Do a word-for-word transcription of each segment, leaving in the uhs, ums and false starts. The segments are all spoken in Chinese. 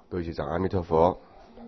各位学长，阿弥陀佛。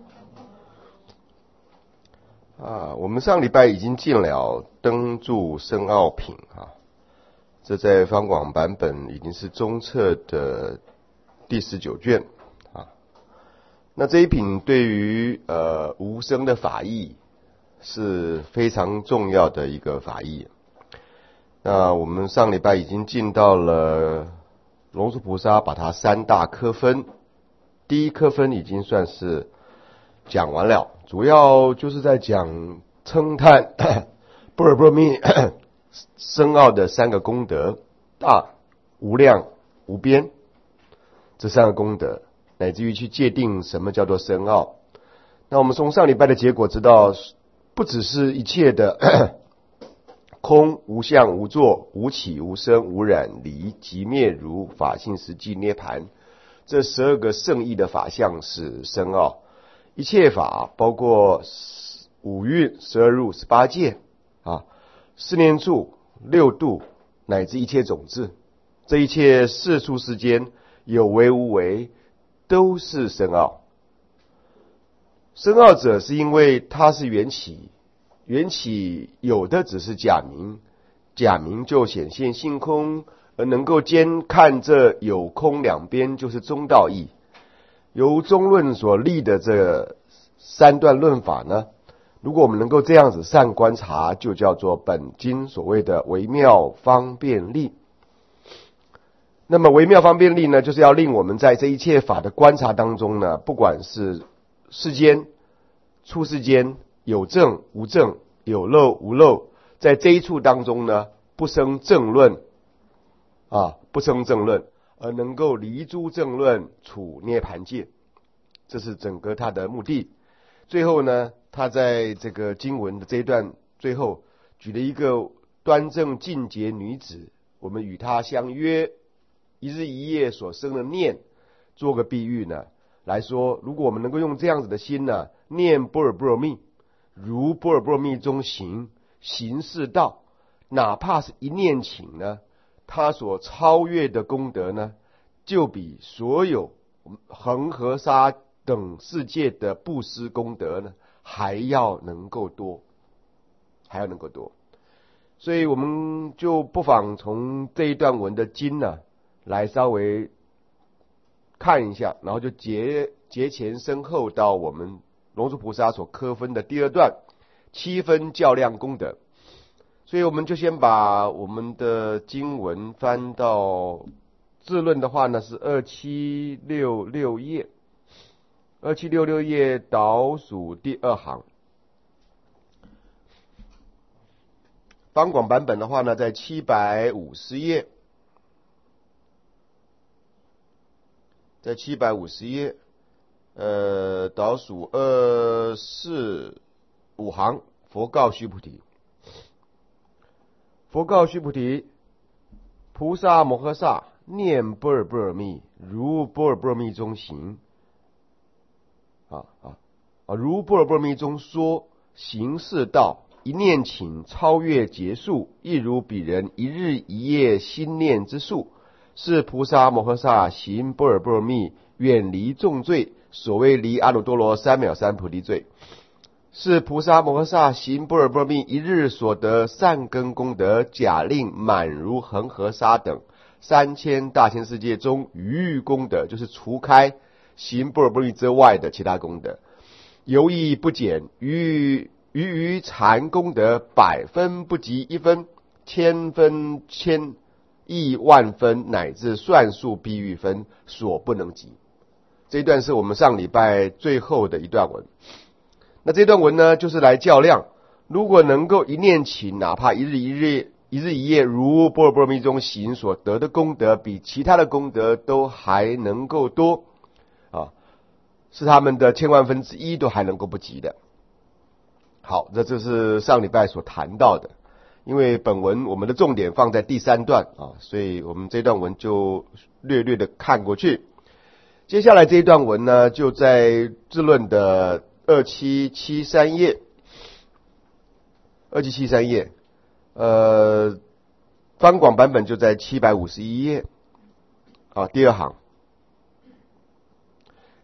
啊，我们上礼拜已经进了灯柱深奥品啊，这在方广版本已经是中册的第十九卷啊。那这一品对于呃无生的法义是非常重要的一个法义。那我们上礼拜已经进到了龙树菩萨把它三大科分，第一科分已经算是讲完了，主要就是在讲称叹般若波罗蜜深奥的三个功德，大、无量、无边这三个功德，乃至于去界定什么叫做深奥。那我们从上礼拜的结果知道，不只是一切的空、无相、无作、无起、无生、无染、离、即灭如、法性实际、涅盘，这十二个圣义的法相是深奥。一切法包括五蕴、十二入、十八界啊，四念处、六度，乃至一切种子，这一切世出世间有为无为，都是深奥。深奥者是因为它是缘起，缘起有的只是假名，假名就显现性空，而能够兼看这有空两边，就是中道义。由中论所立的这三段论法呢，如果我们能够这样子善观察，就叫做本经所谓的微妙方便力。那么微妙方便力呢，就是要令我们在这一切法的观察当中呢，不管是世间、出世间，有正无正，有漏无漏，在这一处当中呢，不生正论啊，不生正论，而能够离诸正论，处涅盘界，这是整个他的目的。最后呢，他在这个经文的这一段最后举了一个端正净洁女子，我们与她相约一日一夜所生的念，做个比喻呢来说，如果我们能够用这样子的心呢，念般若波罗蜜，如般若波罗蜜中行，行是道，哪怕是一念顷呢，他所超越的功德呢，就比所有恒河沙等世界的布施功德呢，还要能够多，还要能够多。所以我们就不妨从这一段文的经呢，来稍微看一下，然后就节节前身后到我们龙树菩萨所科分的第二段七分较量功德。所以我们就先把我们的经文翻到自论的话呢，是二七六六页，二七六六页倒数第二行。方广版本的话呢，在七百五十页，在七百五十页，呃，倒数二四五行，佛告须菩提。佛告须菩提，菩萨摩诃萨念般若波罗蜜，如般若波罗蜜中行。啊啊啊！如般若波罗蜜中说，行是道，一念顷超越劫数，亦如彼人一日一夜心念之数。是菩萨摩诃萨行般若波罗蜜，远离重罪，所谓离阿耨多罗三藐三菩提罪。是菩萨摩诃萨行般若波罗蜜，一日所得善根功德，假令满如恒河沙等三千大千世界中余余功德，就是除开行般若波罗蜜之外的其他功德，犹亦不减，余余余禅功德百分不及一分，千分千亿万分，乃至算数比喻分，所不能及。这一段是我们上礼拜最后的一段文。那这段文呢，就是来较量，如果能够一念顷，哪怕一日一日一日一夜，如般若波罗蜜中行所得的功德，比其他的功德都还能够多啊，是他们的千万分之一都还能够不及的。好，这就是上礼拜所谈到的。因为本文我们的重点放在第三段啊，所以我们这段文就略略的看过去。接下来这一段文呢，就在自论的二七七三页，二七七三页，呃，方广版本就在七百五十一页啊，第二行。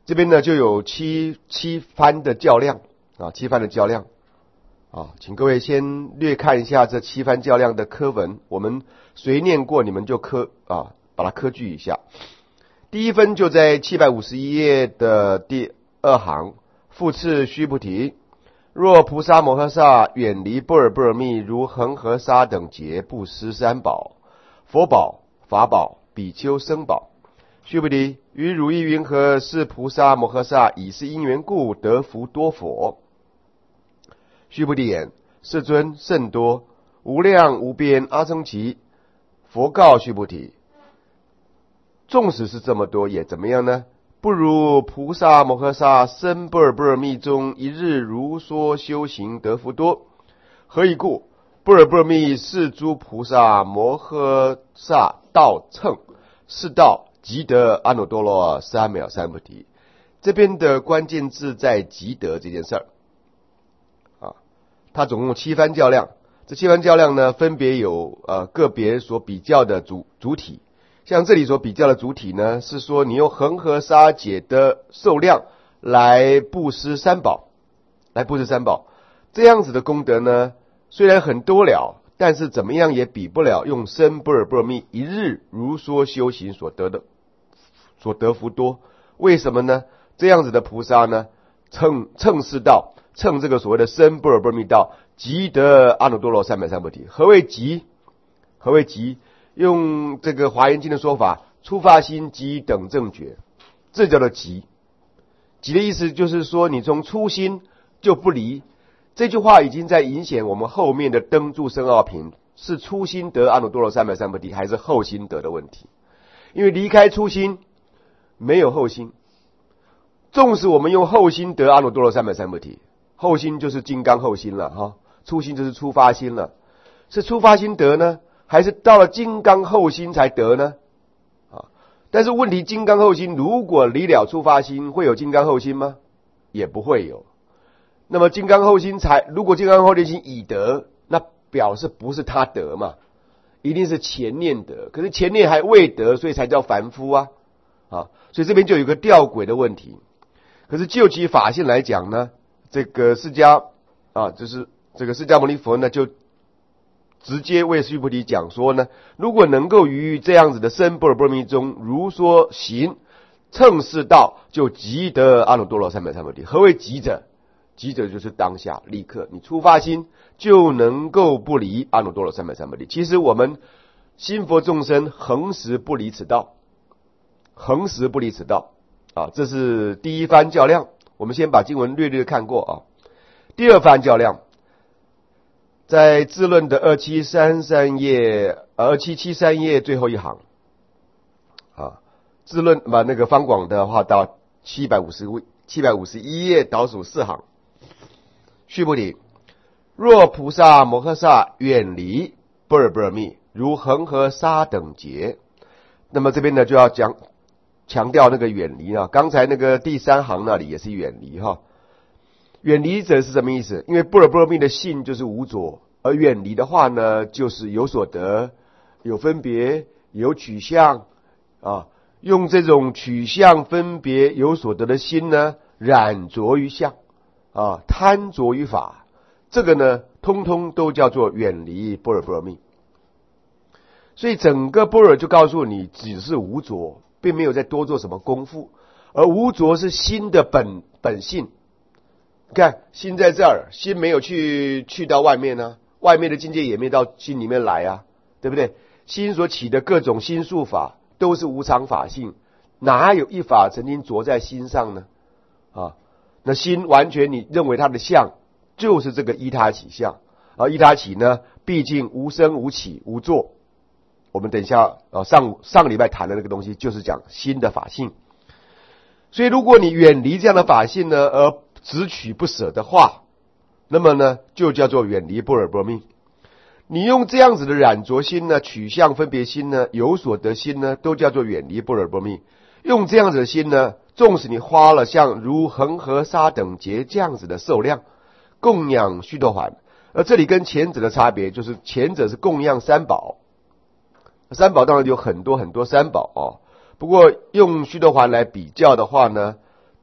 这边呢就有七七番的较量啊，七番的较量啊，请各位先略看一下这七番较量的科文，我们随念过，你们就科啊把它科据一下。第一分就在七百五十一页的第二行，复次须菩提，若菩萨摩诃萨远离般若波罗蜜，如恒河沙等劫，布施三宝：佛宝、法宝、比丘僧宝。须菩提，于如意云何？是菩萨摩诃萨以是因缘故得福多佛。须菩提言：世尊，甚多，无量无边阿僧祇。佛告须菩提：纵使是这么多，也怎么样呢？不如菩萨摩诃萨生般若波罗蜜中，一日如说修行得福多。何以故？般若波罗蜜是诸菩萨摩诃萨道乘，是道即得阿耨多罗三藐三菩提。这边的关键字在即得这件事儿啊，它总共七番较量，这七番较量呢，分别有呃个别所比较的主主体。像这里所比较的主体呢，是说你用恒河沙劫的受量来布施三宝，来布施三宝，这样子的功德呢，虽然很多了，但是怎么样也比不了用生般若波罗蜜一日如说修行所得的所得福多。为什么呢？这样子的菩萨呢，乘乘是道，乘这个所谓的生般若波罗蜜道，即得阿耨多罗三藐三菩提。何谓即？何谓即？用这个华严经的说法，初发心即等正觉，这叫做即。即的意思就是说，你从初心就不离。这句话已经在影显我们后面的灯柱深奥品，是初心得阿耨多罗三藐三菩提，还是后心得的问题。因为离开初心，没有后心。纵使我们用后心得阿耨多罗三藐三菩提，后心就是金刚后心了哈，初心就是初发心了。是初发心得呢，还是到了金刚后心才得呢？啊，但是问题，金刚后心如果离了初发心，会有金刚后心吗？也不会有。那么金刚后心才，如果金刚后心已得，那表示不是他得嘛，一定是前念得。可是前念还未得，所以才叫凡夫啊，啊，所以这边就有一个吊诡的问题。可是就其法性来讲呢，这个释迦啊，就是这个释迦牟尼佛呢，就直接为须菩提讲说呢，如果能够于这样子的生般若波罗蜜中如说行，乘是道，就即得阿耨多罗三藐三菩提。何谓即者？即者就是当下立刻，你初发心就能够不离阿耨多罗三藐三菩提。其实我们心佛众生恒时不离此道，恒时不离此道啊，这是第一番较量。我们先把经文略略看过啊。第二番较量，在智论的二七三三页，二七七三页最后一行啊，智论把那个方广的话到七百五十七百五十一页倒数四行。须菩提，若菩萨摩诃萨远离般若波罗蜜，如恒河沙等劫。那么这边呢就要讲强调那个远离啊，刚才那个第三行那里也是远离哈。远离者是什么意思？因为般若波罗蜜的性就是无着，而远离的话呢，就是有所得、有分别、有取向啊。用这种取向、分别、有所得的心呢，染着于相啊，贪着于法，这个呢，通通都叫做远离般若波罗蜜。所以整个般若就告诉你，只是无着，并没有再多做什么功夫，而无着是心的本本性。你看，心在这儿，心没有去去到外面呢、啊，外面的境界也没到心里面来啊，对不对？心所起的各种心术法都是无常法性，哪有一法曾经着在心上呢？啊，那心完全你认为它的相就是这个依他起相，而依他起呢，毕竟无生无起无作。我们等一下啊，上上个礼拜谈的那个东西就是讲心的法性。所以如果你远离这样的法性呢，而执取不舍的话，那么呢，就叫做远离般若波罗蜜。你用这样子的染着心呢、取向分别心呢、有所得心呢，都叫做远离般若波罗蜜。用这样子的心呢，纵使你花了像如恒河沙等劫这样子的受量，供养须陀洹，而这里跟前者的差别就是，前者是供养三宝，三宝当然有很多很多三宝哦。不过用须陀洹来比较的话呢，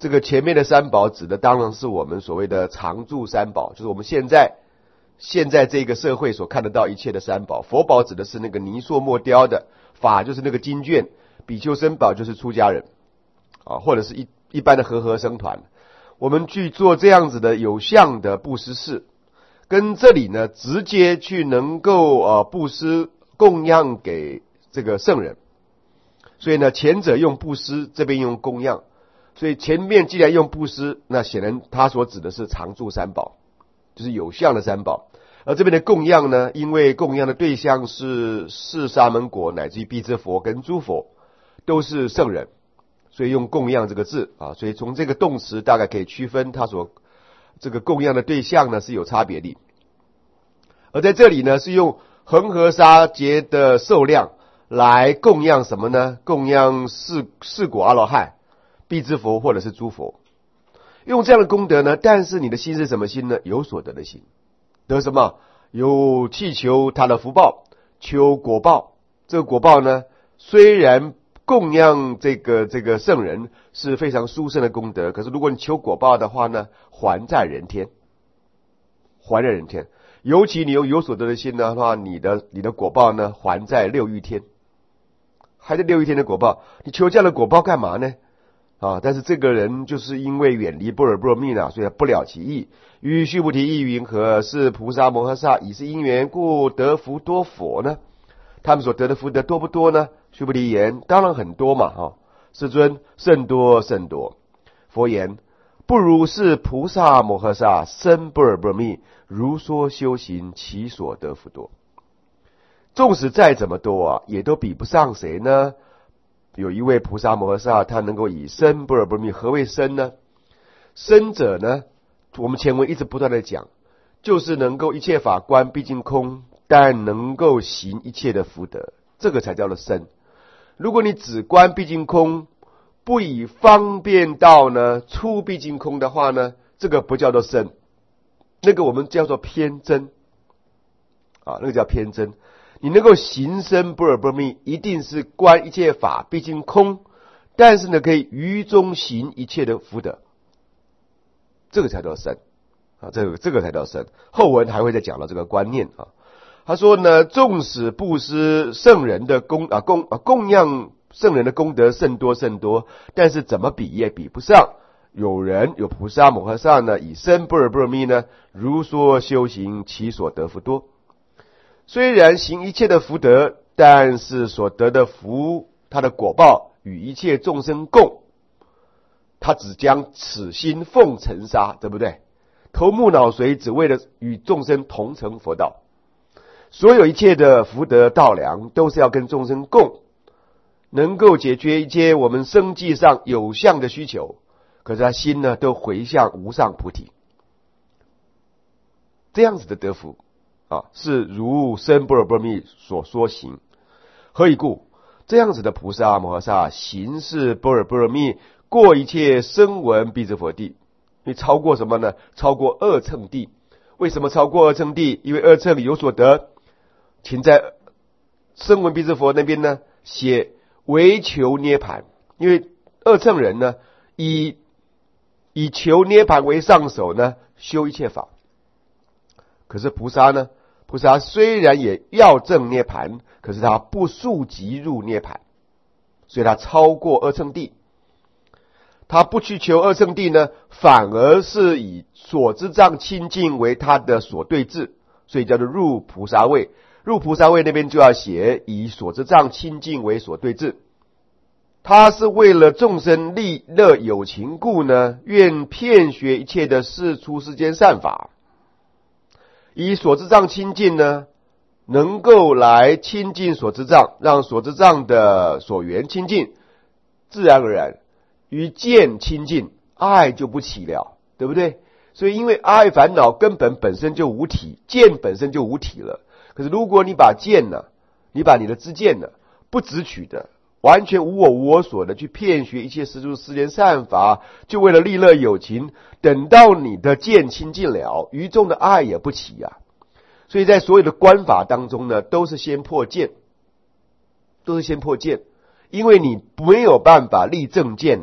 这个前面的三宝指的当然是我们所谓的常住三宝，就是我们现在现在这个社会所看得到一切的三宝。佛宝指的是那个泥塑墨雕的，法就是那个经卷，比丘僧宝就是出家人啊，或者是一一般的和合僧团。我们去做这样子的有相的布施事，跟这里呢直接去能够呃布施供养给这个圣人。所以呢，前者用布施，这边用供养。所以前面既然用布施，那显然他所指的是常住三宝，就是有相的三宝。而这边的供养呢，因为供养的对象是四沙门果乃至于辟支佛跟诸佛，都是圣人，所以用供养这个字啊。所以从这个动词大概可以区分他所这个供养的对象呢是有差别的。而在这里呢，是用恒河沙劫的寿量来供养什么呢？供养四四果阿罗汉、辟支佛或者是诸佛，用这样的功德呢，但是你的心是什么心呢？有所得的心，得什么？有祈求他的福报，求果报。这个果报呢，虽然供养这个这个圣人是非常殊胜的功德，可是如果你求果报的话呢，还在人天，还在人天。尤其你有有所得的心的话，你的你的果报呢，还在六欲天，还在六欲天的果报。你求这样的果报干嘛呢？啊！但是这个人就是因为远离般若波罗蜜呢，所以不了其意。与须菩提意云何？是菩萨摩诃萨以是因缘故得福多佛呢？他们所得的福德多不多呢？须菩提言：当然很多嘛！哈、啊，世尊，甚多甚多。佛言：不如是菩萨摩诃萨生般若波罗蜜，如说修行，其所得福多。纵使再怎么多啊，也都比不上谁呢？有一位菩萨摩诃萨，他能够以生般若波罗蜜。何谓生呢？生者呢，我们前文一直不断的讲，就是能够一切法观毕竟空，但能够行一切的福德，这个才叫做生。如果你只观毕竟空，不以方便道呢出毕竟空的话呢，这个不叫做生，那个我们叫做偏真啊，那个叫偏真。你能够行深般若波罗蜜，一定是观一切法毕竟空，但是呢，可以于中行一切的福德，这个才叫生啊，这个这个才叫生。后文还会再讲到这个观念啊。他说呢，纵使布施圣人的供啊供啊供养圣人的功德甚多甚多，但是怎么比也比不上有人有菩萨摩诃萨呢，以深般若波罗蜜呢，如说修行，其所得福多。虽然行一切的福德，但是所得的福，他的果报与一切众生共，他只将此心奉尘沙，对不对？头目脑髓，只为了与众生同成佛道。所有一切的福德道粮，都是要跟众生共，能够解决一切我们生计上有相的需求。可是他心呢，都回向无上菩提，这样子的得福啊，是如深般若波罗蜜所说行。何以故？这样子的菩萨摩诃萨行是般若波罗蜜，过一切声闻辟支佛地。你超过什么呢？超过二乘地。为什么超过二乘地？因为二乘有所得，请在声闻辟支佛那边呢写唯求涅盘。因为二乘人呢，以以求涅盘为上手呢，修一切法。可是菩萨呢？菩萨虽然也要证涅盘，可是他不速即入涅盘，所以他超过二乘地。他不去求二乘地呢，反而是以所知障清净为他的所对治，所以叫做入菩萨位。入菩萨位那边就要写以所知障清净为所对治。他是为了众生利乐有情故呢，愿遍学一切的世出世间善法。以所知障清净呢，能够来清净所知障，让所知障的所缘清净，自然而然与见清净，爱就不起了，对不对？所以因为爱烦恼根本本身就无体，见本身就无体了。可是如果你把见呢，你把你的知见呢，不执取的，完全无我无我所的去遍学一切世出世间善法，就为了利乐有情，等到你的见清净了，于众的爱也不起啊。所以在所有的观法当中呢，都是先破见，都是先破见，因为你没有办法立正见呢，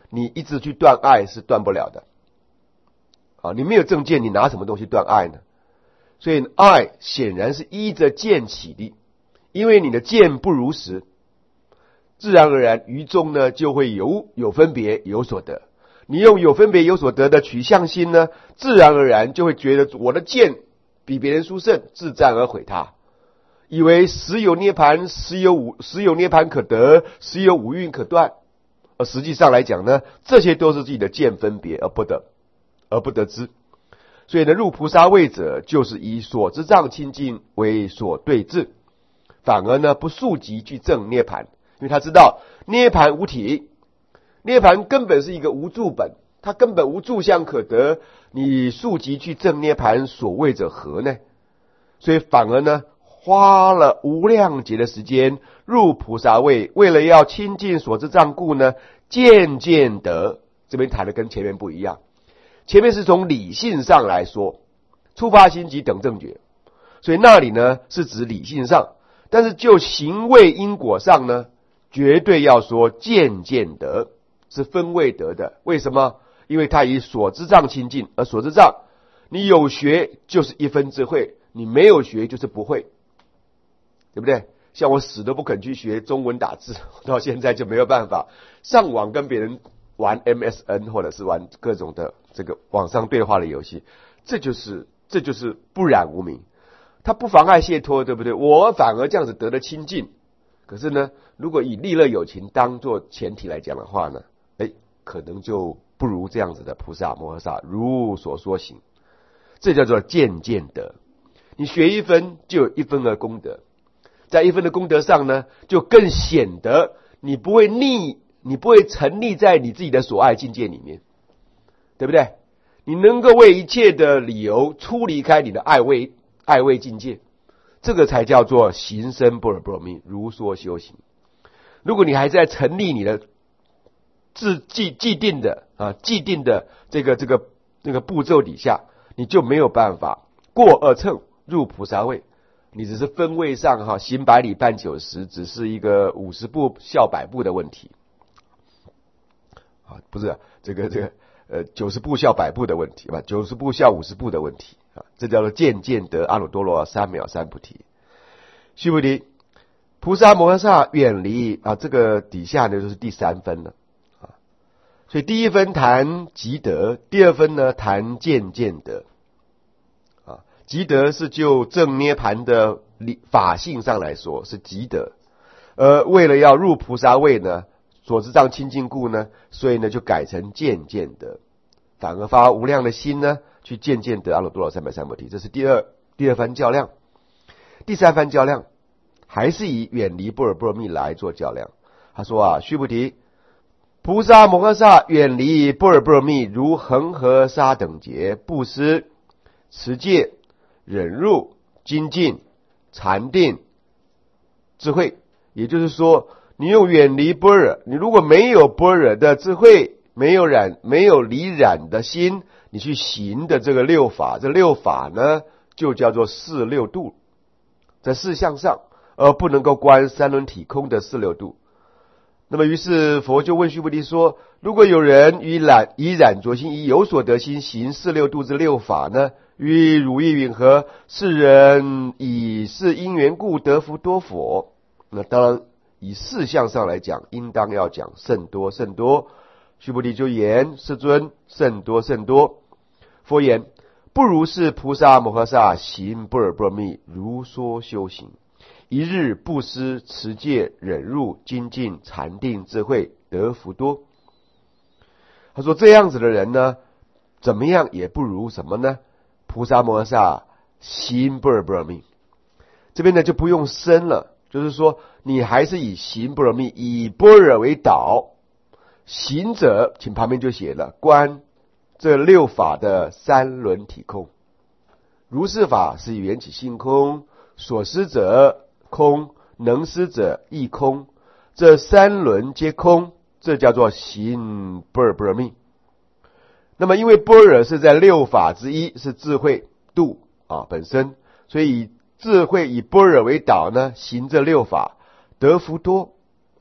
你一直去断爱是断不了的。啊，你没有正见，你拿什么东西断爱呢？所以爱显然是依着见起的，因为你的见不如实，自然而然于中呢就会有有分别有所得。你用有分别有所得的取向心呢，自然而然就会觉得我的见比别人殊胜，自赞而毁他，以为实有涅槃，实有五实有涅槃可得，实有五蕴可断。而实际上来讲呢，这些都是自己的见分别而不得而不得知。所以呢，入菩萨位者，就是以所知障清净为所对治，反而呢不速疾去证涅槃，因为他知道涅槃无体，涅槃根本是一个无住本，它根本无住相可得，你速疾去证涅槃，所谓者何呢？所以反而呢花了无量劫的时间入菩萨位，为了要亲近所知障故呢，渐渐得。这边谈的跟前面不一样，前面是从理性上来说，触发心及等正觉，所以那里呢是指理性上，但是就行为因果上呢，绝对要说渐渐得，是分位得的。为什么？因为他以所知障亲近，而所知障你有学就是一分智慧，你没有学就是不会，对不对？像我死都不肯去学中文打字，到现在就没有办法上网跟别人玩 M S N 或者是玩各种的这个网上对话的游戏，这就是这就是不染无明，它不妨碍解脱，对不对？我反而这样子得了清净。可是呢，如果以利乐有情当做前提来讲的话呢，哎，可能就不如这样子的菩萨摩诃萨如所说行，这叫做渐渐得。你学一分就有一分的功德，在一分的功德上呢，就更显得你不会溺，你不会沉溺在你自己的所爱境界里面，对不对？你能够为一切的理由出离开你的爱位爱位境界，这个才叫做行深般若波罗蜜，如说修行。如果你还在沉溺你的自既既定的啊既定的这个这个这个步骤底下，你就没有办法过二乘入菩萨位。你只是分位上哈行百里半九十，只是一个五十步笑百步的问题啊，不是这个这个呃九十步笑百步的问题吧？九十步笑五十步的问题啊，这叫做渐渐得阿耨多罗三藐三菩提。须菩提，菩萨摩诃萨远离啊，这个底下呢就是第三分了啊。所以第一分谈即得，第二分呢谈渐渐得。即得是就正涅盘的法性上来说是即得，而为了要入菩萨位呢，所知障清净故呢，所以呢就改成渐渐得，反而发无量的心呢，去渐渐得阿耨多罗三藐三菩提。这是第二第二番较量。第三番较量还是以远离般若波罗蜜来做较量。他说啊，须菩提，菩萨摩诃萨远离般若波罗蜜，如恒河沙等劫，布施、持戒、忍辱、精进、禅定、智慧。也就是说，你用远离般若，你如果没有般若的智慧，没有染没有离染的心，你去行的这个六法，这六法呢就叫做四六度，在四相上，而不能够观三轮体空的四六度。那么于是佛就问须菩提说，如果有人以染以染着心，以有所得心行四六度之六法呢，与汝意云何？是人以是因缘故得福多否？那当然以事项上来讲，应当要讲甚多甚多。须菩提就言，世尊，甚多甚多。佛言，不如是菩萨摩诃萨行般若波罗蜜，如说修行，一日布施、持戒、忍辱、精进、禅定、智慧，得福多。他说这样子的人呢，怎么样也不如什么呢？菩萨摩诃萨行般若波罗蜜。这边呢就不用深了，就是说你还是以行般若蜜，以般若为导。行者请旁边就写了，观这六法的三轮体空。如是法是缘起性空，所施者空，能施者亦空，这三轮皆空，这叫做行般若波罗蜜。那么因为般若是在六法之一，是智慧度啊本身，所以以智慧以般若为导呢，行这六法得福多啊，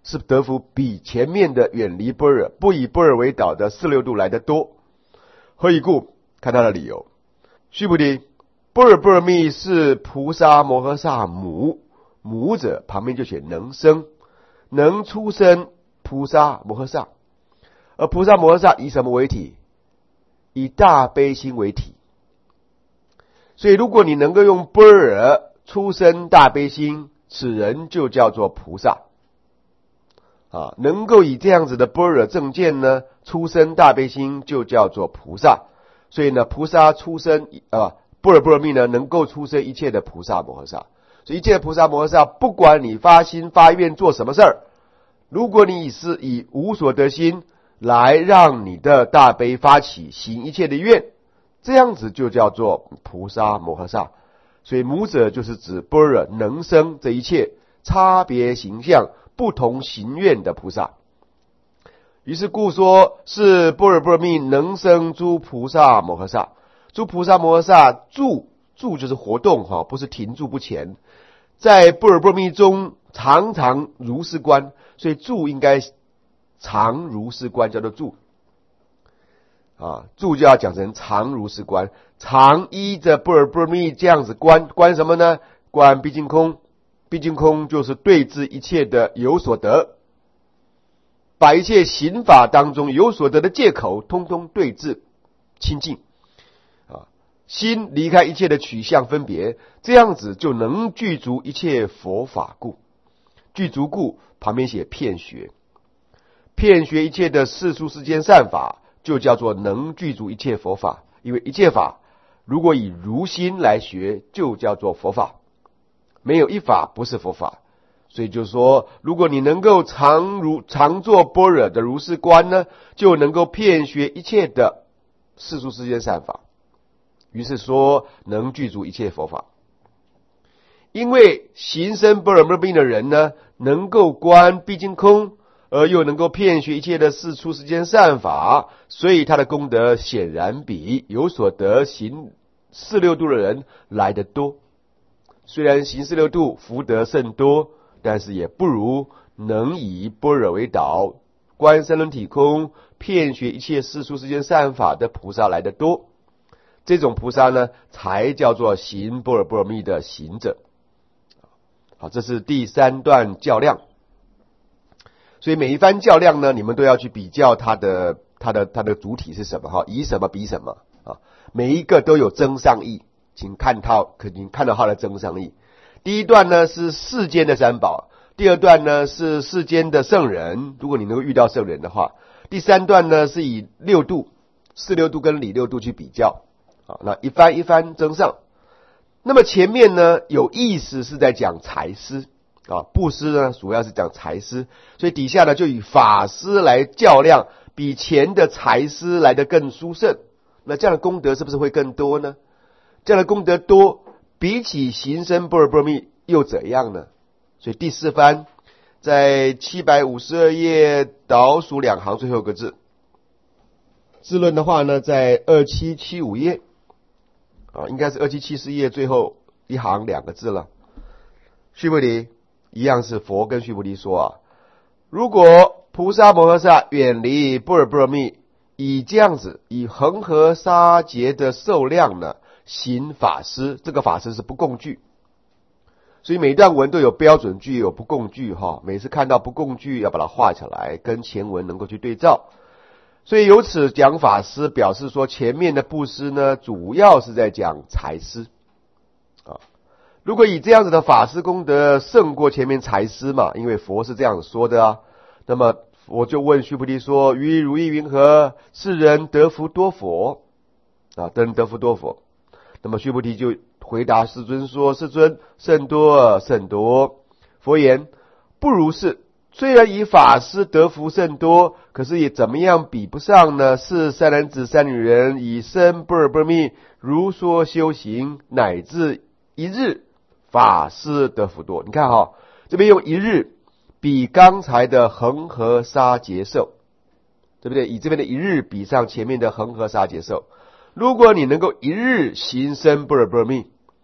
是得福比前面的远离般若、不以般若为导的四六度来得多。何以故？看他的理由。须菩提，般若波罗蜜是菩萨摩诃萨母，母者旁边就写能生，能出生菩萨摩诃萨。而菩萨摩诃萨以什么为体？以大悲心为体。所以如果你能够用般若出生大悲心，此人就叫做菩萨啊，能够以这样子的般若正见呢，出生大悲心就叫做菩萨。所以呢，菩萨出生啊，般若波罗蜜呢，能够出生一切的菩萨摩诃萨。所以一切的菩萨摩诃萨，不管你发心发愿做什么事儿，如果你是以无所得心来让你的大悲发起，行一切的愿，这样子就叫做菩萨摩诃萨。所以母者就是指般若能生这一切差别形象、不同行愿的菩萨。于是故说是般若波罗蜜能生诸菩萨摩诃萨。诸菩萨摩诃萨住住就是活动哈，不是停住不前，在般若波罗蜜中常常如是观，所以住应该常如是观，叫做住啊，住就要讲成常如是观，常依着般若波罗蜜这样子观，观什么呢？观毕竟空。毕竟空就是对治一切的有所得，把一切行法当中有所得的借口通通对治清净啊，心离开一切的取向分别，这样子就能具足一切佛法故。具足故旁边写遍学，遍学一切的世俗世间善法，就叫做能具足一切佛法。因为一切法如果以如心来学，就叫做佛法，没有一法不是佛法。所以就是说，如果你能够常如常做般若的如是观呢，就能够遍学一切的世俗世间善法，于是说能具足一切佛法。因为行深般若波罗蜜的人呢，能够观毕竟空，而又能够遍学一切的世俗世间善法，所以他的功德显然比有所得行四六度的人来得多。虽然行四六度福德甚多，但是也不如能以般若为导，观三轮体空，遍学一切世俗世间善法的菩萨来得多。这种菩萨呢，才叫做行般若波罗蜜的行者。好，这是第三段较量。所以每一番较量呢，你们都要去比较它的它的它的主体是什么哈，以什么比什么啊，每一个都有增上义，请看到肯定看到它的增上义。第一段呢是世间的三宝，第二段呢是世间的圣人，如果你能够遇到圣人的话，第三段呢是以六度四六度跟理六度去比较啊，那一番一番增上。那么前面呢有意思是在讲财施啊，布施呢主要是讲财施，所以底下呢就以法施来较量，比前的财施来得更殊胜。那这样的功德是不是会更多呢？这样的功德多，比起行深般若波罗蜜又怎样呢？所以第四番在七百五十二页倒数两行最后一个字，自论的话呢在二七七五页啊，应该是二七七四页最后一行两个字了。须菩提，一样是佛跟须菩提说啊，如果菩萨摩诃萨远离般若波罗蜜，以这样子以恒河沙劫的受量呢行法施，这个法施是不共句，所以每一段文都有标准句有不共句哈，每次看到不共句要把它画起来，跟前文能够去对照。所以由此讲法施，表示说前面的布施呢主要是在讲财施啊。如果以这样子的法施功德胜过前面财施嘛，因为佛是这样说的啊，那么我就问须菩提说，于如意云何？世人得福多佛啊，得人得福多佛。那么须菩提就回答世尊说，世尊，甚多甚多。佛言，不如是。虽然以法施得福甚多，可是也怎么样比不上呢？是三男子三女人以深般若波罗蜜如说修行，乃至一日法施得福多。你看哈，这边用一日比刚才的恒河沙劫受，对不对？以这边的一日比上前面的恒河沙劫受。如果你能够一日行深般若波罗蜜，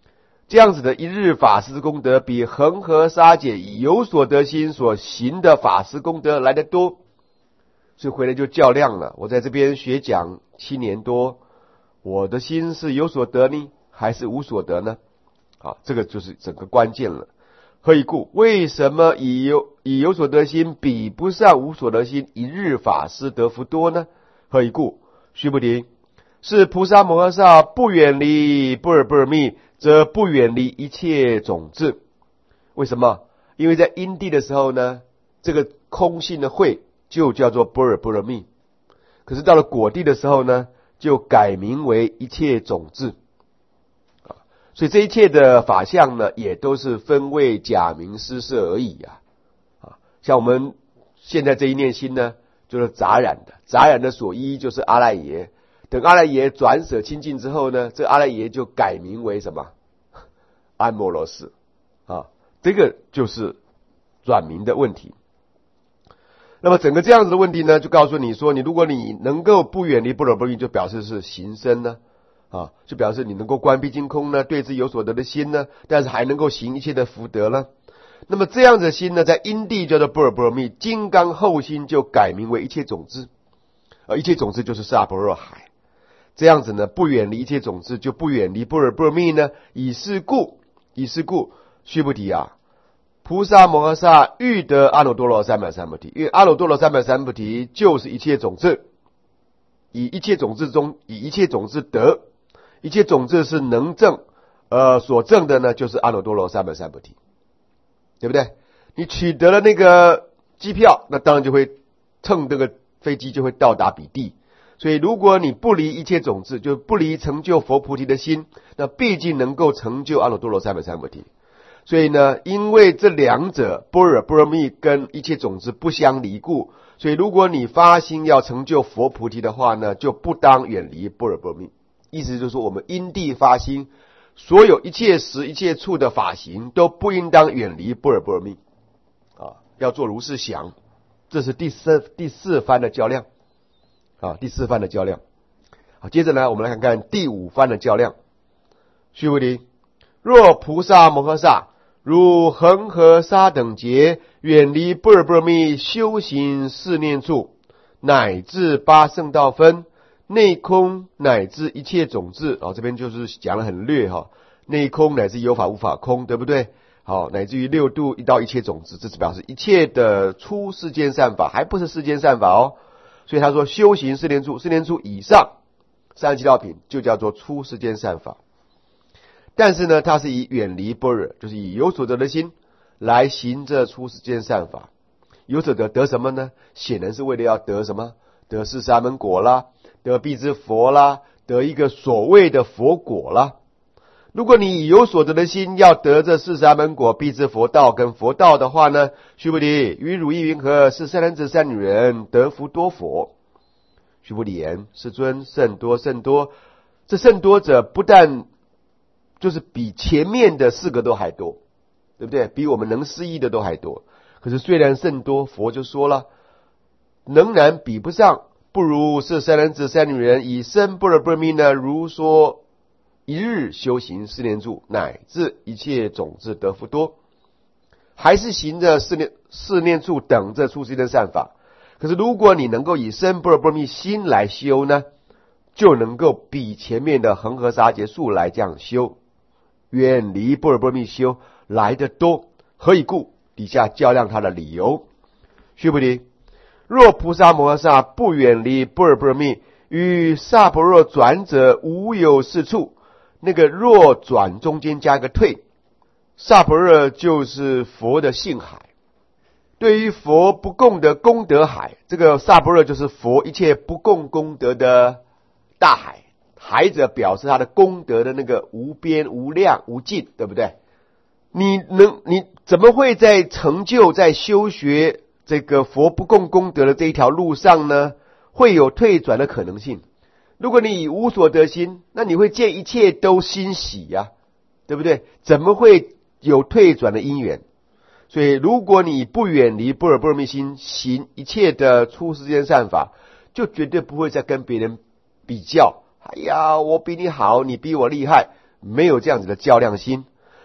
这样子的一日法师功德，比恒河沙解以有所得心所行的法师功德来得多。所以回来就较量了。我在这边学讲七年多，我的心是有所得呢，还是无所得呢？啊，这个就是整个关键了。何以故？为什么以有以有所得心比不上无所得心一日法师得福多呢？何以故？须菩提，是菩萨摩诃萨不远离般若波罗蜜，则不远离一切种子。为什么？因为在因地的时候呢，这个空性的慧就叫做般若波罗蜜，可是到了果地的时候呢，就改名为一切种子。所以这一切的法相呢，也都是分位假名施设而已啊！啊，像我们现在这一念心呢，就是杂染的，杂染的所依就是阿赖耶。等阿赖耶转舍清净之后呢，这阿赖耶就改名为什么？安摩罗氏啊，这个就是转名的问题。那么整个这样子的问题呢，就告诉你说，你如果你能够不远离般若波罗蜜，就表示是行深呢。啊，就表示你能够观毕竟空呢，对之有所得的心呢，但是还能够行一切的福德呢。那么这样的心呢，在因地叫做般若波罗蜜，金刚后心就改名为一切种子，而一切种子就是萨婆若海。这样子呢，不远离一切种子，就不远离般若波罗蜜呢。以是故，以是故，须菩提啊，菩萨摩诃萨欲得阿耨多罗三藐三菩提，因为阿耨多罗三藐三菩提就是一切种子，以一切种子中，以一切种子得。一切种子是能证，呃，所证的呢，就是阿耨多罗三藐三菩提，对不对？你取得了那个机票，那当然就会乘这个飞机就会到达彼地。所以，如果你不离一切种子，就不离成就佛菩提的心，那毕竟能够成就阿耨多罗三藐三菩提。所以呢，因为这两者般若波罗蜜跟一切种子不相离故，所以如果你发心要成就佛菩提的话呢，就不当远离般若波罗蜜。意思就是说，我们因地发心，所有一切时一切处的法行都不应当远离般若波罗蜜啊，要做如是想。这是第四第四番的较量啊，第四番的较量。好，接着呢，我们来看看第五番的较量。须菩提，若菩萨摩诃萨如恒河沙等劫，远离般若波罗蜜，修行四念处，乃至八圣道分。内空乃至一切种子，哦，这边就是讲得很略哈，内空乃至有法无法空，对不对？好，乃至于六度一到一切种子，这是表示一切的出世间善法，还不是世间善法哦。所以他说修行四念处，四念处以上三十七道品就叫做出世间善法。但是呢，它是以远离般若，就是以有所得的心来行这出世间善法。有所得得什么呢？显然是为了要得什么？得四沙门果啦，得必知佛啦，得一个所谓的佛果啦。如果你有所得的心要得这四沙门果、必知佛道跟佛道的话呢，须菩提，于汝意云何？是善男子善女人得福多佛。须菩提言：世尊，甚多甚多。这甚多者不但就是比前面的四个都还多，对不对？比我们能思议的都还多。可是虽然甚多，佛就说了，仍然比不上，不如是善男子善女人以生般若波罗蜜呢，如说一日修行四念处，乃至一切种子得福多，还是行着四念四念处等着出世间善法。可是如果你能够以生般若波罗蜜心来修呢，就能够比前面的恒河沙劫数来这样修，远离般若波罗蜜修来得多。何以故？底下较量他的理由。须菩提，若菩萨摩诃萨不远离般若波罗蜜，与萨婆若转者无有是处。那个若转中间加个退，萨婆若就是佛的性海。对于佛不共的功德海，这个萨婆若就是佛一切不共功德的大海。海者表示他的功德的那个无边无量无尽，对不对？你能你怎么会在成就在修学这个佛不共功德的这一条路上呢，会有退转的可能性？如果你以无所得心，那你会见一切都欣喜呀、啊，对不对？怎么会有退转的因缘？所以如果你不远离般若波罗蜜心，行一切的出世间善法，就绝对不会再跟别人比较。哎呀，我比你好，你比我厉害，没有这样子的较量心。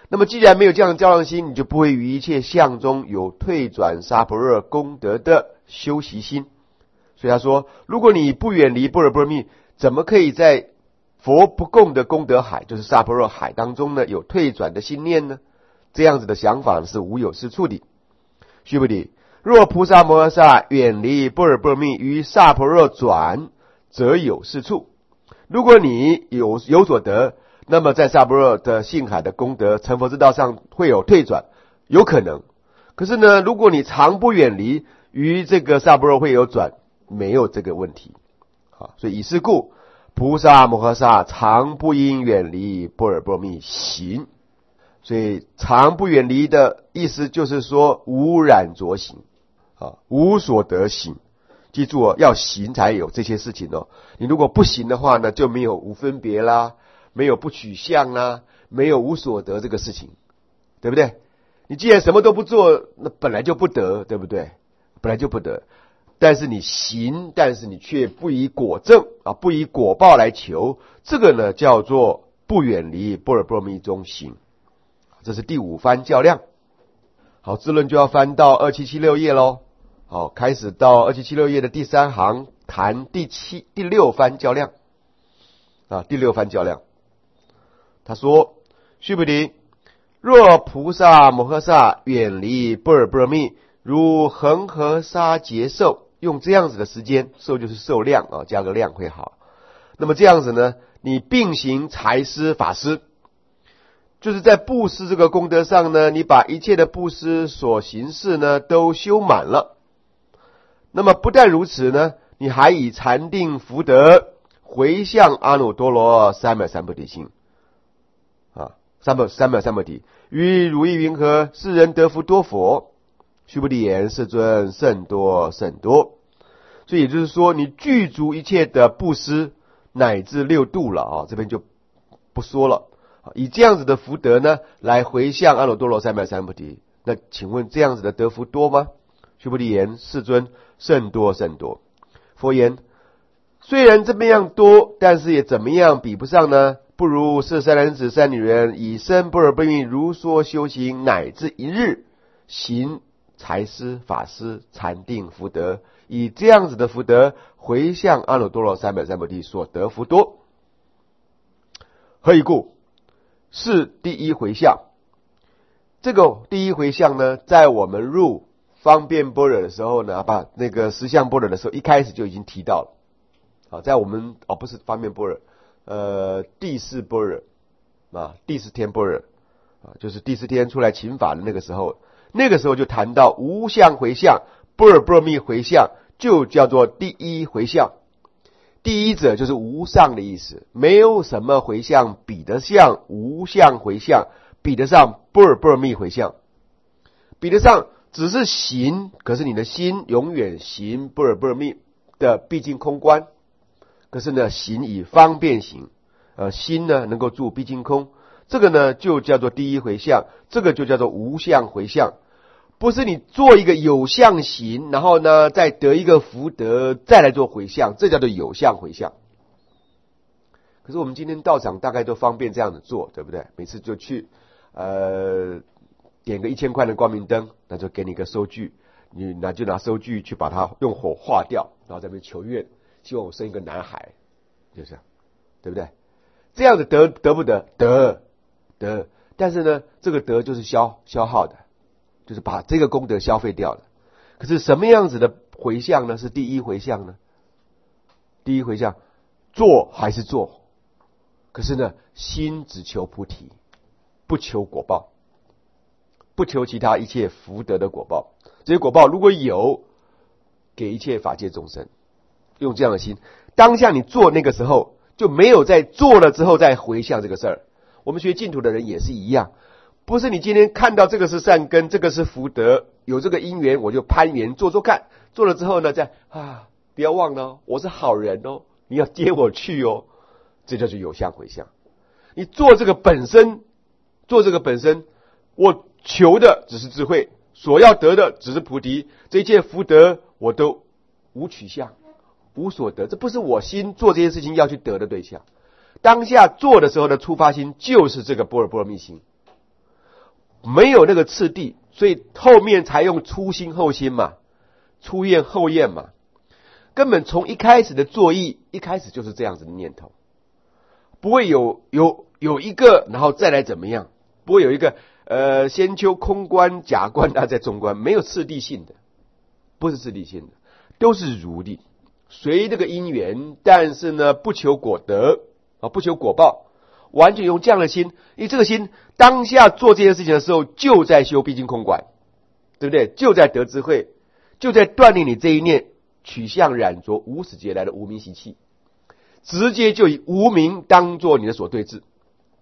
那么既然没有这样的较量心，你就不会于一切相中有退转萨婆若功德的修习心。所以他说，如果你不远离般若波罗蜜，怎么可以在佛不共的功德海，就是萨婆若海当中呢，有退转的心念呢？这样子的想法是无有是处的。须菩提，若菩萨摩诃萨远离般若波罗蜜于萨婆若转，则有是处。如果你有有所得，那么在萨婆若的性海的功德成佛之道上会有退转，有可能。可是呢，如果你常不远离于这个萨婆若会有转，没有这个问题。好，所以以是故，菩萨摩诃萨常不应远离般若波罗蜜行。所以常不远离的意思就是说无染着行啊，无所得行。记住哦，要行才有这些事情哦。你如果不行的话呢，就没有无分别啦，没有不取相啦，没有无所得这个事情，对不对？你既然什么都不做，那本来就不得，对不对？本来就不得。但是你行，但是你却不以果证啊，不以果报来求，这个呢叫做不远离般若波罗蜜中行。这是第五番较量。好，智论就要翻到二七七六页咯。好，开始到二七七六页的第三行，谈第七第六番较量啊，第六番较量。他说，须菩提，若菩萨摩诃萨远离般若波罗蜜，如恒河沙劫受，用这样子的时间，受就是受量啊，加个量会好。那么这样子呢，你并行财施法施，就是在布施这个功德上呢，你把一切的布施所行事呢都修满了。那么不但如此呢，你还以禅定福德回向阿耨多罗三藐三菩提心啊，三藐三藐三菩提，于如意云何世人得福多佛？须菩提言，世尊，甚多甚多。所以也就是说，你具足一切的布施，乃至六度了啊，这边就不说了。以这样子的福德呢，来回向阿耨多罗三藐三菩提。那请问这样子的得福多吗？须菩提言，世尊，甚多甚多。佛言，虽然这么样多，但是也怎么样比不上呢？不如是三男子三女人以身般若波罗蜜如说修行，乃至一日行财施法施禅定福德，以这样子的福德回向阿耨多罗三藐三菩提所得福多。何以故？是第一回向。这个第一回向呢，在我们入方便般若的时候呢，把那个实相般若的时候，一开始就已经提到了。好，在我们哦不是方便般若，呃第四般若啊，第四天般若啊，就是第四天出来请法的那个时候，那个时候就谈到无相回向，般若波罗蜜回向，就叫做第一回向。第一者就是无上的意思，没有什么回向比得上无相回向，比得上般若波罗蜜回向，比得上只是行，可是你的心永远行般若波罗蜜的毕竟空观，可是呢行以方便行，呃心呢能够住毕竟空，这个呢就叫做第一回向，这个就叫做无相回向。不是你做一个有相行，然后呢再得一个福德，再来做回向，这叫做有相回向。可是我们今天道场大概都方便这样子做，对不对？每次就去呃点个一千块的光明灯，那就给你一个收据，你拿就拿收据去把它用火化掉，然后在那边求愿，希望我生一个男孩，就这样，对不对？这样子得得不得？得得，但是呢，这个得就是消消耗的。就是把这个功德消费掉了。可是什么样子的回向呢？是第一回向呢？第一回向做还是做，可是呢心只求菩提，不求果报，不求其他一切福德的果报。这些果报如果有，给一切法界众生，用这样的心。当下你做那个时候，就没有在做了之后再回向这个事儿。我们学净土的人也是一样，不是你今天看到这个是善根，这个是福德，有这个因缘我就攀缘做做看，做了之后呢再啊，不要忘了、哦、我是好人哦，你要接我去哦，这就是有相回向。你做这个本身，做这个本身，我求的只是智慧，所要得的只是菩提，这一切福德我都无取向，无所得，这不是我心做这些事情要去得的对象。当下做的时候的出发心就是这个般若波罗蜜心。 没有那个次第，所以后面才用初心后心嘛，出厌后厌嘛。根本从一开始的作意，一开始就是这样子的念头，不会有有有一个然后再来怎么样，不会有一个呃先求空观假观啊再中观，没有次第性的，不是次第性的，都是如力，随这个因缘，但是呢不求果得啊，不求果报，完全用这样的心，因为这个心当下做这件事情的时候，就在修毕竟空观，对不对？就在得智慧，就在锻炼你这一念取向染着无始劫来的无明习气，直接就以无明当做你的所对治，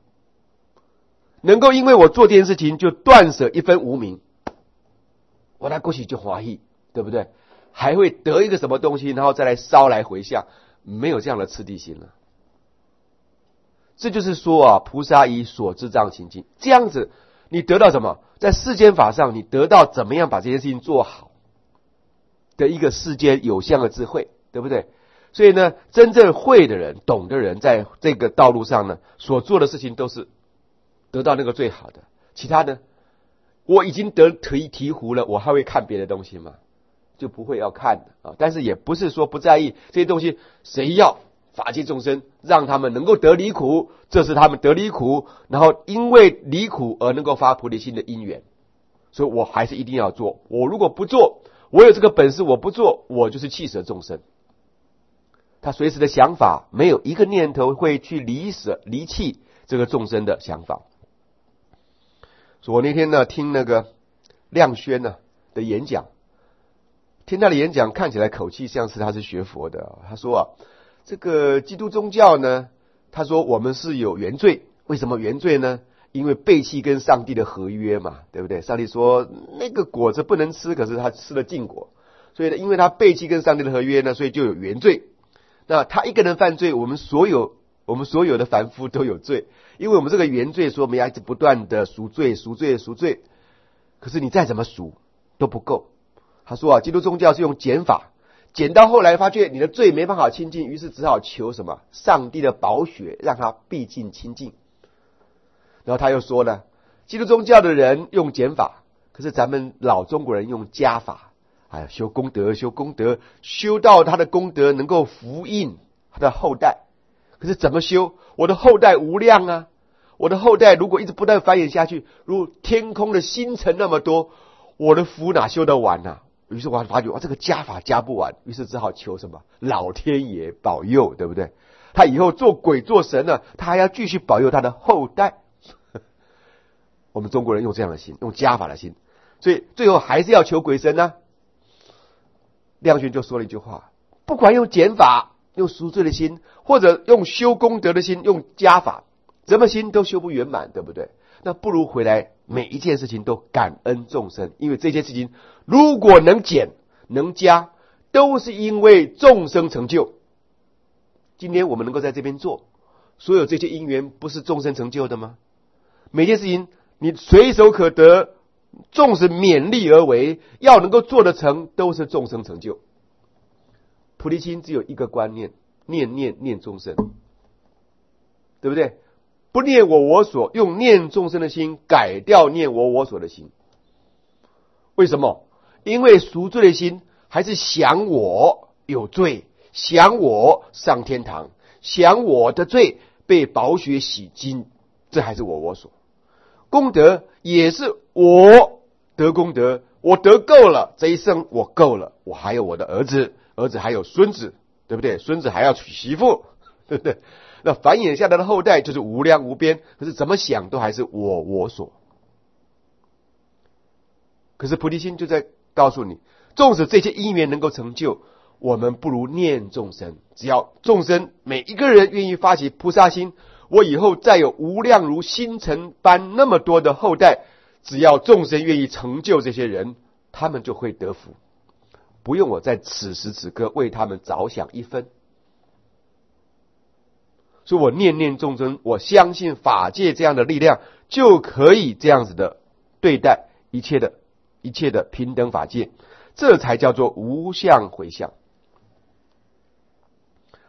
能够因为我做这件事情就断舍一分无明，我那过去就欢喜，对不对？还会得一个什么东西，然后再来烧来回向，没有这样的次第心了。这就是说啊，菩萨以所知障情境，这样子你得到什么？在世间法上，你得到怎么样把这件事情做好的一个世间有相的智慧，对不对？所以呢，真正会的人、懂的人，在这个道路上呢，所做的事情都是得到那个最好的。其他的，我已经得提提壶了，我还会看别的东西吗？就不会要看的啊。但是也不是说不在意这些东西，谁要法界众生，让他们能够得离苦，这是他们得离苦，然后因为离苦而能够发菩提心的因缘。所以我还是一定要做。我如果不做，我有这个本事，我不做，我就是弃舍众生。他随时的想法，没有一个念头会去离舍离弃这个众生的想法。所以我那天呢，听那个亮轩呢的演讲，听他的演讲，看起来口气像是他是学佛的。他说啊，这个基督宗教呢，他说我们是有原罪，为什么原罪呢？因为背弃跟上帝的合约嘛，对不对？上帝说那个果子不能吃，可是他吃了禁果，所以呢，因为他背弃跟上帝的合约呢，所以就有原罪。那他一个人犯罪，我们所有我们所有的凡夫都有罪，因为我们这个原罪，说我们要一直不断的赎罪、赎罪、赎罪。可是你再怎么赎都不够。他说啊，基督宗教是用减法，减到后来发觉你的罪没办法清净，于是只好求什么？上帝的宝血，让他毕竟清净。然后他又说呢，基督宗教的人用减法，可是咱们老中国人用加法，哎，修功德，修功德，修到他的功德能够福荫他的后代。可是怎么修？我的后代无量啊！我的后代如果一直不断繁衍下去，如天空的星辰那么多，我的福哪修得完啊？于是我发觉哇，这个加法加不完，于是只好求什么？老天爷保佑，对不对？他以后做鬼做神了，他还要继续保佑他的后代。我们中国人用这样的心，用加法的心，所以最后还是要求鬼神呢、啊。亮轩就说了一句话：不管用减法、用赎罪的心，或者用修功德的心，用加法，怎么心都修不圆满，对不对？那不如回来每一件事情都感恩众生，因为这件事情如果能减能加，都是因为众生成就。今天我们能够在这边做，所有这些因缘不是众生成就的吗？每件事情你随手可得，纵使勉力而为，要能够做得成，都是众生成就。菩提心只有一个观念，念念念众生，对不对？不念我我所，用念众生的心改掉念我我所的心。为什么？因为赎罪的心还是想我有罪，想我上天堂，想我的罪被宝血洗净，这还是我我所。功德也是我得功德，我得够了，这一生我够了，我还有我的儿子，儿子还有孙子，对不对？孙子还要娶媳妇，对不对？那繁衍下来的后代就是无量无边，可是怎么想都还是我我所。可是菩提心就在告诉你，纵使这些因缘能够成就，我们不如念众生。只要众生每一个人愿意发起菩萨心，我以后再有无量如星辰般那么多的后代，只要众生愿意成就这些人，他们就会得福，不用我在此时此刻为他们着想一分。所以我念念众生，我相信法界这样的力量就可以这样子的对待一切的一切的平等法界，这才叫做无相回向。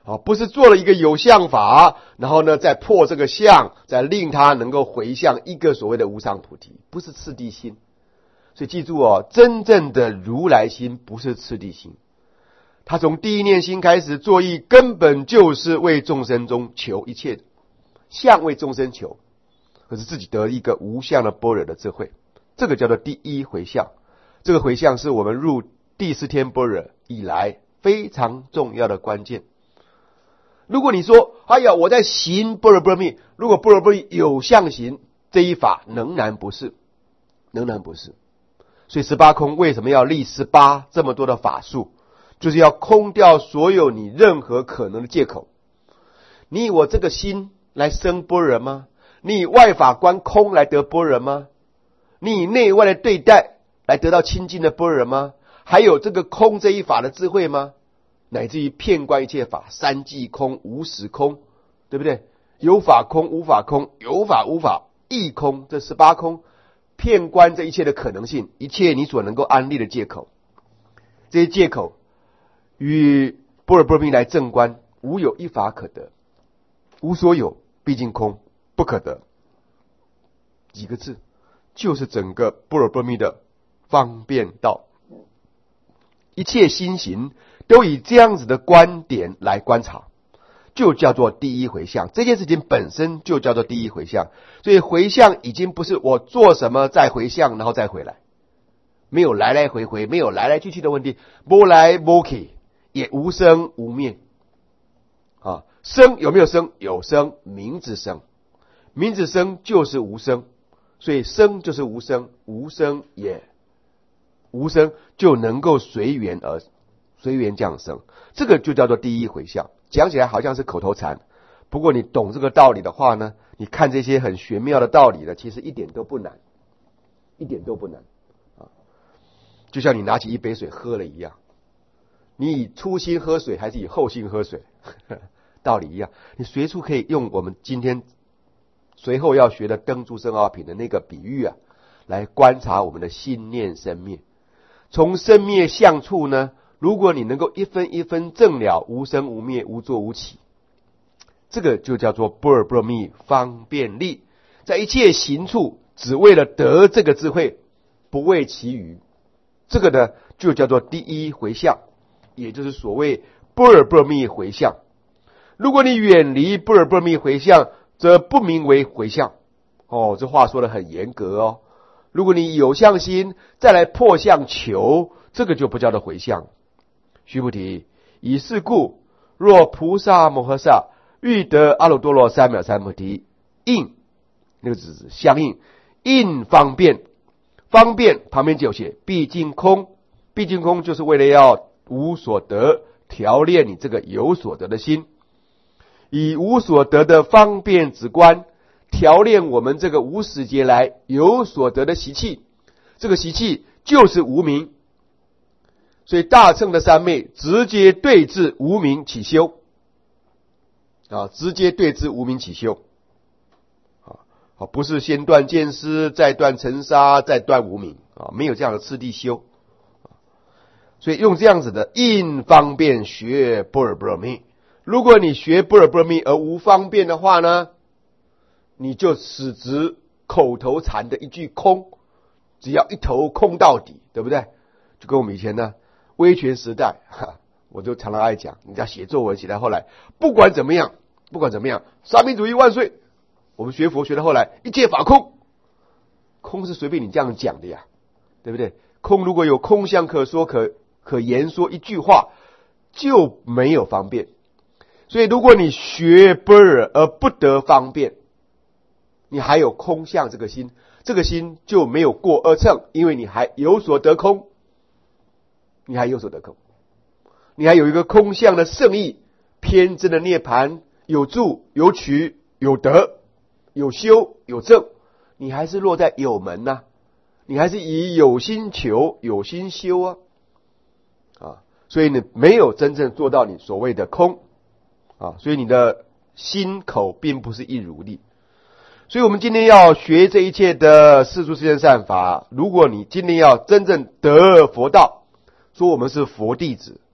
啊，不是做了一个有相法，然后呢再破这个相，再令它能够回向一个所谓的无上菩提，不是次第心。所以记住哦，真正的如来心不是次第心，他从第一念心开始作意，根本就是为众生中求一切相，为众生求，可是自己得一个无相的般若的智慧，这个叫做第一回向。这个回向是我们入第四天般若以来非常重要的关键。如果你说哎呀我在行般若波罗蜜，如果般若波罗蜜有相行，这一法仍然不是，仍然不是。所以十八空为什么要立十八这么多的法术，就是要空掉所有你任何可能的借口。你以我这个心来生般若吗？你以外法观空来得般若吗？你以内外的对待来得到清净的般若吗？还有这个空这一法的智慧吗？乃至于遍观一切法，三际空无实空，对不对？有法空无法空，有法无法亦空，这十八空遍观这一切的可能性，一切你所能够安立的借口，这些借口与般若波罗蜜来正观，无有一法可得，无所有毕竟空，不可得。几个字就是整个般若波罗蜜的方便道。一切心行都以这样子的观点来观察，就叫做第一回向。这件事情本身就叫做第一回向。所以回向已经不是我做什么再回向然后再回来，没有来来回回，没有来来去去的问题，没来没去，也无生无灭啊。生有没有生？有生，名字生，名字生就是无生，所以生就是无生，无生也无生，就能够随缘而随缘降生，这个就叫做第一回向。讲起来好像是口头禅，不过你懂这个道理的话呢，你看这些很玄妙的道理呢，其实一点都不难，一点都不难啊。就像你拿起一杯水喝了一样，你以初心喝水还是以后心喝水，道理一样。你随处可以用我们今天随后要学的灯珠深奥品的那个比喻啊，来观察我们的心念生灭。从生灭相处呢，如果你能够一分一分证了无生无灭无作无起，这个就叫做般若波罗蜜方便力，在一切行处只为了得这个智慧，不为其余，这个呢就叫做第一回向，也就是所谓般若波罗蜜回向。如果你远离般若波罗蜜回向，则不名为回向。哦，这话说得很严格哦。如果你有相心再来破相求，这个就不叫做回向。须菩提，以是故，若菩萨摩诃萨欲得阿耨多罗三藐三菩提，应，那个字是相应，应方便，方便旁边就写毕竟空，毕竟空就是为了要无所得，调炼你这个有所得的心，以无所得的方便止观，调炼我们这个无始劫来有所得的习气，这个习气就是无明。所以大乘的三昧直接对治无明起修啊，直接对治无明起修啊，不是先断见思，再断尘沙，再断无明啊，没有这样的次第修。所以用这样子的应方便学般若波罗蜜。如果你学般若波罗蜜而无方便的话呢，你就死直口头禅的一句空，只要一头空到底，对不对？就跟我们以前呢威权时代，哈，我就常常爱讲，人家写作文写到后来，不管怎么样，不管怎么样，三民主义万岁。我们学佛学到后来，一切法空，空是随便你这样讲的呀，对不对？空如果有空相可说，可可言说一句话，就没有方便。所以如果你学般若而不得方便，你还有空相这个心，这个心就没有过二乘，因为你还有所得空，你还有所得空，你还有一个空相的圣意，偏真的涅槃，有住有取有得有修有证，你还是落在有门呐、啊，你还是以有心求有心修啊啊，所以你没有真正做到你所谓的空啊，所以你的心口并不是一如力。所以我们今天要学这一切的世出世间善法，如果你今天要真正得佛道，说我们是佛弟子，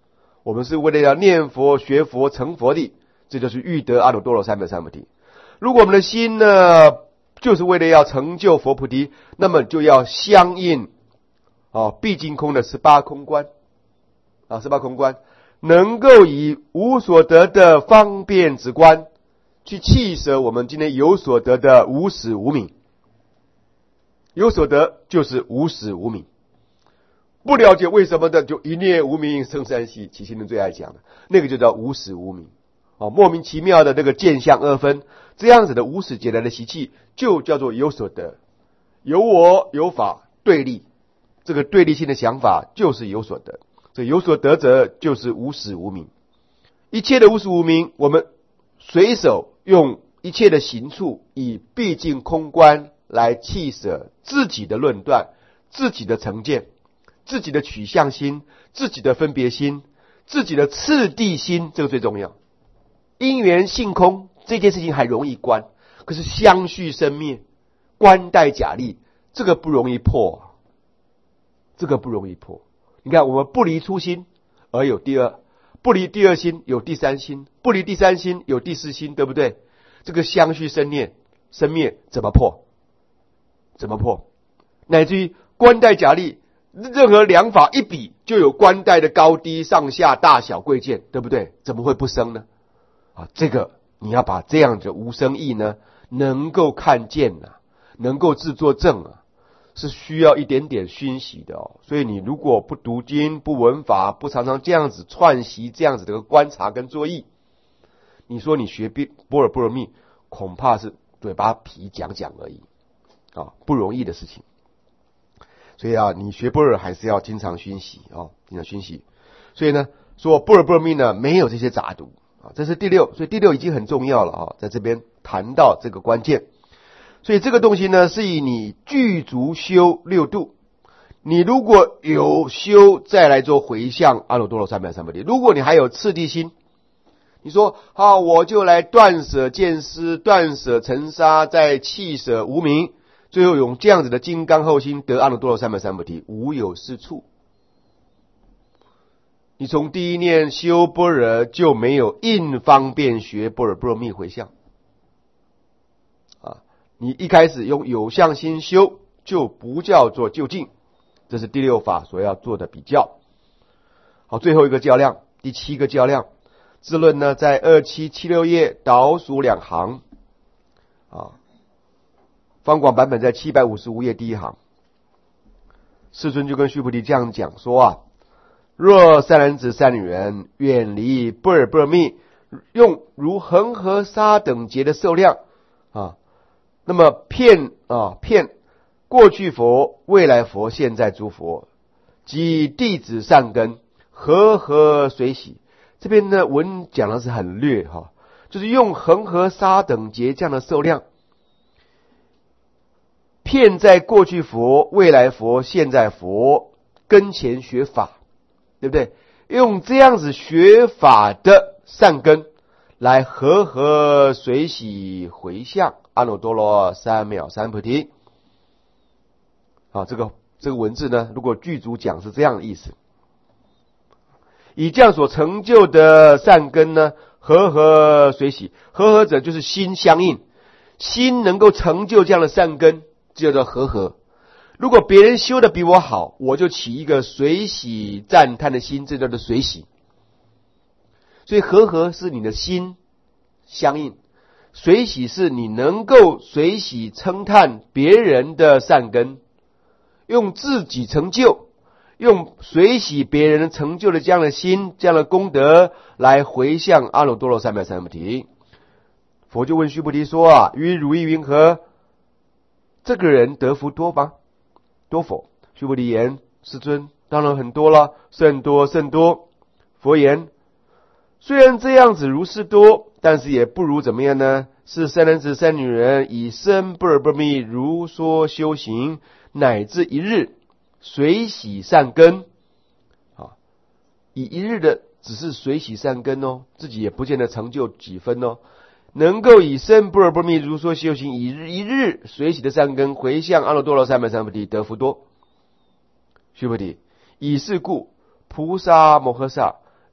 我们是为了要念佛、学佛、成佛的，这就是欲得阿耨多罗三藐三菩提。如果我们的心呢，就是为了要成就佛菩提，那么就要相应哦，毕竟空的十八空观啊，十八空观能够以无所得的方便止观去弃舍我们今天有所得的无始无明。有所得就是无始无明，不了解为什么的，就一念无明生三息，起心人最爱讲的那个就叫无始无明哦，莫名其妙的那个见相二分，这样子的无始劫来的习气，就叫做有所得。有我有法对立，这个对立性的想法就是有所得。这有所得者就是无始无明。一切的无始无明，我们随手用一切的行处，以毕竟空观来弃舍自己的论断、自己的成见、自己的取向心、自己的分别心、自己的次第心，这个最重要。因缘性空这件事情还容易观，可是相续生灭、观待假立，这个不容易破，这个不容易破。你看，我们不离初心而有第二，不离第二心有第三心，不离第三心有第四心，对不对？这个相续生灭生灭怎么破？怎么破？乃至于观待假立，任何良法一比就有观待的高低上下大小贵贱，对不对？怎么会不生呢？啊，这个你要把这样的无生义呢，能够看见啊，能够自作证啊，是需要一点点熏习的哦。所以你如果不读经、不闻法、不常常这样子串习这样子的观察跟作意，你说你学般若波罗蜜，恐怕是嘴巴皮讲讲而已。啊，不容易的事情，所以啊，你学般若还是要经常熏习啊，经常熏习。所以呢，说般若波罗蜜呢，没有这些杂毒啊，这是第六，所以第六已经很重要了啊，在这边谈到这个关键。所以这个东西呢，是以你具足修六度，你如果有修，再来做回向阿耨多罗三藐三菩提。如果你还有次第心，你说好，我就来断舍见思，断舍尘沙，再弃舍无明。最后用这样子的金刚后心得阿耨多罗三藐三菩提，无有是处。你从第一念修般若就没有应方便学般若波罗蜜回向啊！你一开始用有相心修，就不叫做究竟。这是第六法所要做的比较。好，最后一个较量，第七个较量，智论呢在二七七六页倒数两行啊。方广版本在七百五十五页第一行，世尊就跟须菩提这样讲说啊，若善男子善女人远离般若波罗蜜，用如恒河沙等劫的寿量啊，那么骗啊骗过去佛、未来佛、现在诸佛及弟子善根，和合随喜。这边呢文讲的是很略哈，就是用恒河沙等劫这样的寿量。骗在过去佛、未来佛、现在佛跟前学法，对不对？用这样子学法的善根来和合随喜回向阿耨多罗三藐三菩提。好，这个这个文字呢，如果具足讲是这样的意思。以这样所成就的善根呢，和合随喜，和合者就是心相应，心能够成就这样的善根，叫做和合。如果别人修的比我好，我就起一个随喜赞叹的心，这叫做随喜。所以和合是你的心相应，随喜是你能够随喜称叹别人的善根，用自己成就，用随喜别人成就的这样的心，这样的功德来回向阿耨多罗三藐三菩提。佛就问须菩提说啊，于如意云何？这个人得福多吗？多否？须菩提言：世尊，当然很多了，甚多甚多。佛言：虽然这样子如是多，但是也不如怎么样呢？是善男子善女人以生般若波罗蜜如说修行，乃至一日随喜善根啊，以一日的只是随喜善根哦，自己也不见得成就几分哦。能够以生般若波罗蜜如说修行，以日一日随喜的善根回向阿耨多罗三藐三菩提，得福多。须菩提，以是故，菩萨摩诃萨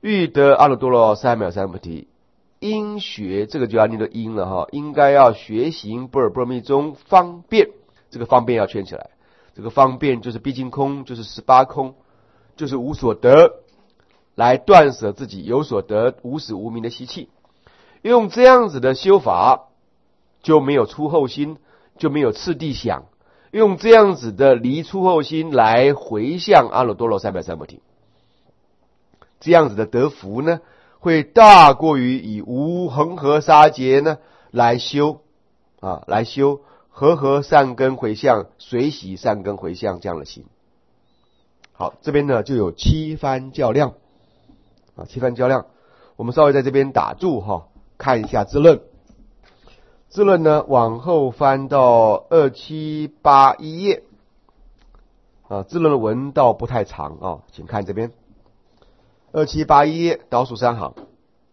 欲得阿耨多罗三藐三菩提，应学，这个就要念作应了哈，应该要学行般若波罗蜜中方便，这个方便要圈起来，这个方便就是毕竟空，就是十八空，就是无所得，来断舍自己有所得无始无明的习气。用这样子的修法，就没有出后心，就没有次第想，用这样子的离出后心来回向阿耨多罗三藐三菩提，这样子的得福呢，会大过于以无恒河沙劫呢来修啊，来修和合善根回向、随喜善根回向这样的心。好，这边呢就有七番较量啊，七番较量，我们稍微在这边打住哈，看一下字论。字论呢，往后翻到二七八一页啊，字论的文倒不太长啊，请看这边二七八一页倒数三行。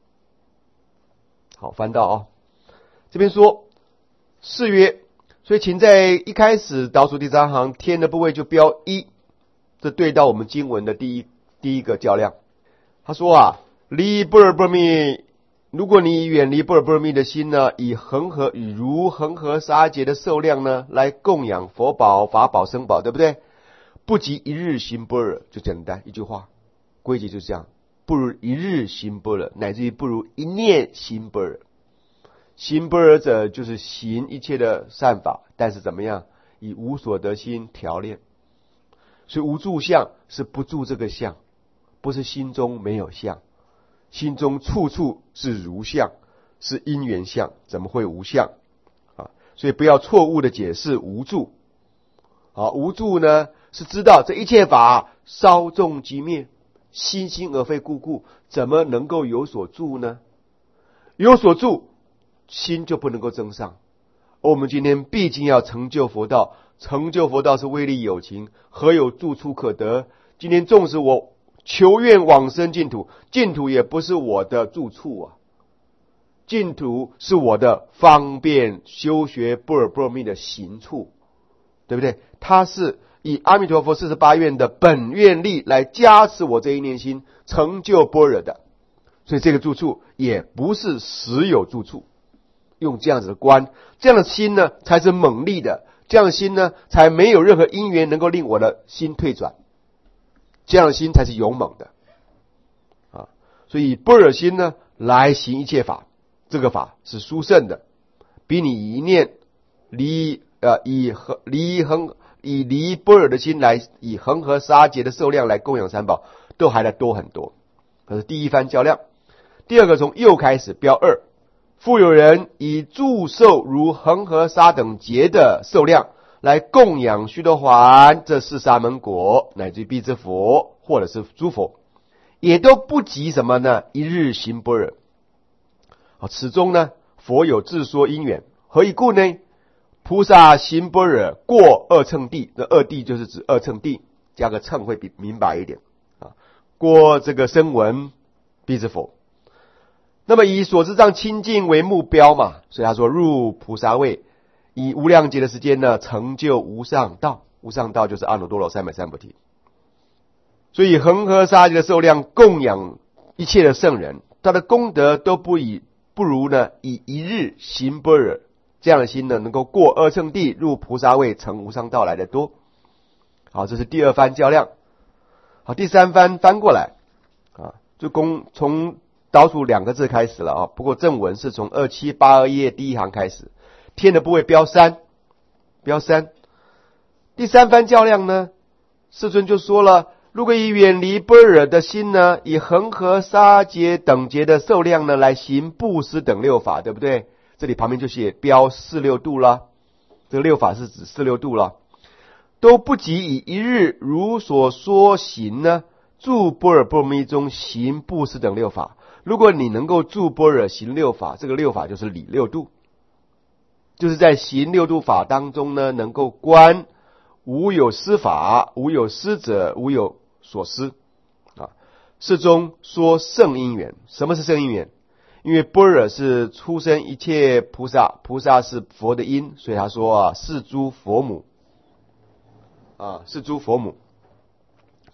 好，翻到啊，这边说是曰，所以请在一开始倒数第三行天的部位就标一，这对到我们经文的第一第一个较量。他说啊，离般若波罗蜜，如果你远离般若波罗蜜的心呢，以恒河以如恒河沙劫的寿量呢，来供养佛宝、法宝、僧宝，对不对？不及一日行般若，就简单一句话，规矩就是这样，不如一日行般若，乃至于不如一念行般若。行般若者就是行一切的善法，但是怎么样？以无所得心调练。所以无住相是不住这个相，不是心中没有相，心中处处是如相，是因缘相，怎么会无相啊？所以不要错误的解释无住。好，无住呢是知道这一切法稍纵即灭，心心而非故故，怎么能够有所住呢？有所住，心就不能够增上。而我们今天毕竟要成就佛道，成就佛道是威力有情，何有住处可得？今天纵使我求愿往生净土，净土也不是我的住处啊，净土是我的方便修学般若波罗蜜的行处，对不对？它是以阿弥陀佛四十八愿的本愿力来加持我这一念心成就般若的，所以这个住处也不是实有住处。用这样子的观，这样的心呢才是猛力的，这样的心呢才没有任何因缘能够令我的心退转，这样的心才是勇猛的啊！所以般若心呢来行一切法，这个法是殊胜的，比你一念离呃以恒离恒以离般若的心来以恒河沙劫的寿量来供养三宝都还得多很多。这是第一番较量。第二个从右开始标二，复有人以祝寿如恒河沙等劫的寿量来供养须陀洹这四沙门果，乃至于辟支佛或者是诸佛，也都不及什么呢？一日行般若。好，此中呢佛有自说因缘，何以故呢？菩萨行般若过二乘地，这二地就是指二乘地，加个乘会比明白一点啊。过这个声闻辟支佛，那么以所知障清净为目标嘛，所以他说入菩萨位，以无量劫的时间呢成就无上道，无上道就是阿耨多罗三藐三菩提。所以恒河沙劫的寿量供养一切的圣人，他的功德都不以不如呢以一日行般若这样的心呢能够过二乘地入菩萨位成无上道来的多。好，这是第二番较量。好，第三番翻过来啊，就公从倒数两个字开始了啊，不过正文是从二七八二页第一行开始，天的部位标三，标三。第三番较量呢，世尊就说了，如果以远离般若的心呢，以恒河沙劫等劫的寿量呢来行布施等六法，对不对？这里旁边就写标四六度了，这个六法是指四六度了，都不及以一日如所说行呢，住般若波罗蜜中行布施等六法。如果你能够住般若行六法，这个六法就是理六度，就是在行六度法当中呢，能够观无有施法，无有施者，无有所施啊。世中说圣因缘，什么是圣因缘？因为般若是出生一切菩萨，菩萨是佛的因，所以他说啊，是诸佛母啊，是诸佛母。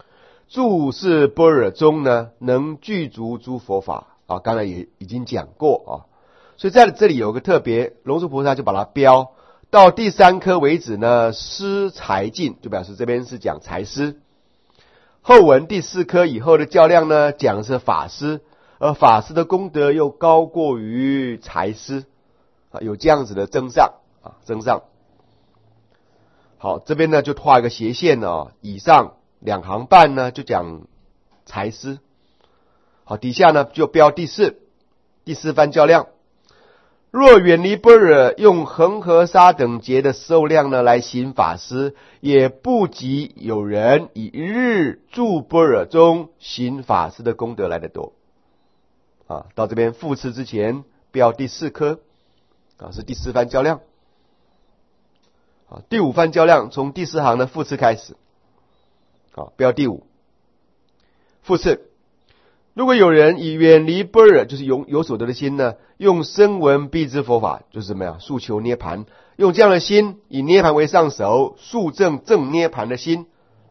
住是般若中呢，能具足诸佛法啊，刚才也已经讲过啊。所以在这里有个特别，龙树菩萨就把它标到第三科为止呢，施财尽，就表示这边是讲财施。后文第四科以后的较量呢，讲的是法施，而法施的功德又高过于财施啊，有这样子的增上啊，增上。好，这边呢就画一个斜线哦，以上两行半呢就讲财施，好，底下呢就标第四第四番较量。若远离般若，用恒河沙等劫的受量呢来行法施，也不及有人以一日住般若中行法施的功德来得多。啊，到这边复次之前标第四科，啊是第四番较量。啊，第五番较量从第四行的复次开始。好，标第五复次。如果有人以远离般若，就是有有所得的心呢，用声闻辟支佛法，就是什么呀？诉求涅盘，用这样的心，以涅盘为上手，速证正涅盘的心，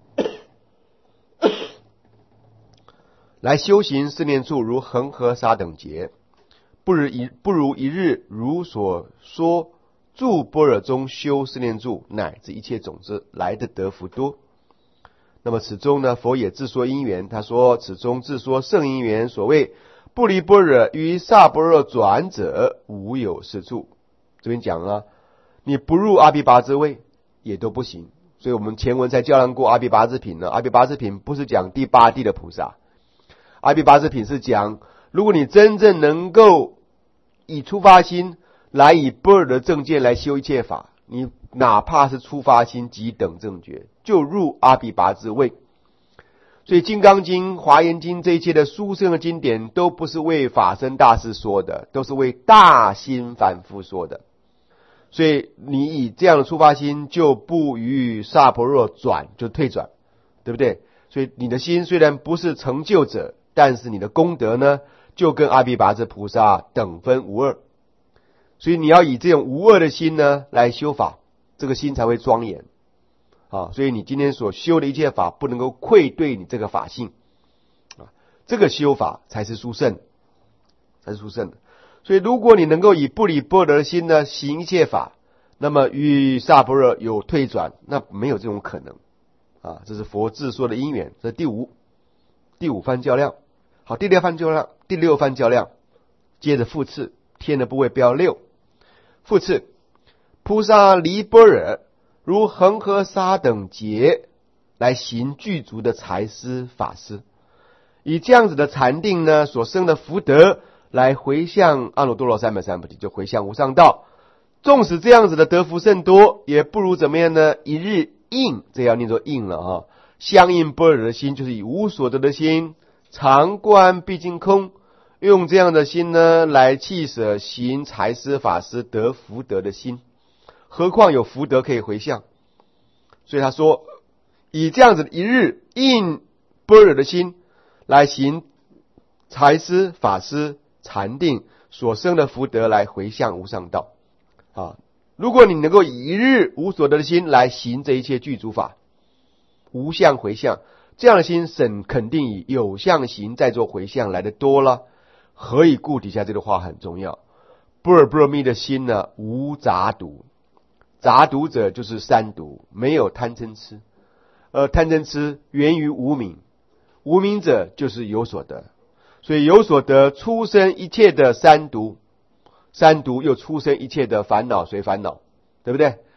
来修行四念处，如恒河沙等劫，不如一不如一日如所说住般若中修四念处，乃至一切种子来的得福多。那么此中呢，佛也自说因缘，他说此中自说圣因缘，所谓不离般若于萨般若转者，无有是处。这边讲了，你不入阿毗跋致位也都不行。所以我们前文才教量过阿毗跋致品呢，阿毗跋致品不是讲第八地的菩萨，阿毗跋致品是讲，如果你真正能够以出发心来以般若的正见来修一切法，你哪怕是出发心即等正觉，就入阿毗跋致位。所以《金刚经》《华严经》这一切的殊胜的经典，都不是为法身大士说的，都是为大心凡夫说的。所以你以这样的出发心，就不于萨婆若转，就退转，对不对？所以你的心虽然不是成就者，但是你的功德呢，就跟阿毗跋致菩萨等分无二。所以你要以这种无二的心呢来修法，这个心才会庄严啊。所以你今天所修的一切法，不能够愧对你这个法性啊，这个修法才是殊胜，才是殊胜的。所以如果你能够以不离般若的心呢行一切法，那么与萨婆若有退转，那没有这种可能啊。这是佛自说的因缘。这是第五第五番较量。好，第六番较量，第六番较量，接着复次，天的部位标六。复次，菩萨离般若，如恒河沙等劫来行具足的财施法施，以这样子的禅定呢所生的福德来回向阿耨多罗三藐三菩提，就回向无上道。纵使这样子的得福甚多，也不如怎么样呢？一日应，这要念作应了哈，相应般若的心，就是以无所得的心，常观毕竟空，用这样的心呢来弃舍行财施法施得福德的心，何况有福德可以回向。所以他说，以这样子一日应般若的心来行财施法施禅定所生的福德来回向无上道啊。如果你能够以一日无所得的心来行这一切具足法，无相回向，这样的心审肯定以有相行再做回向来的多了。何以故？底下这个话很重要。般若波罗蜜的心呢，无杂毒，杂毒者就是三毒，没有贪嗔痴，而贪嗔痴源于无明，无明者就是有所得，所以有所得出生一切的三毒，三毒又出生一切的烦恼随烦恼，对不对？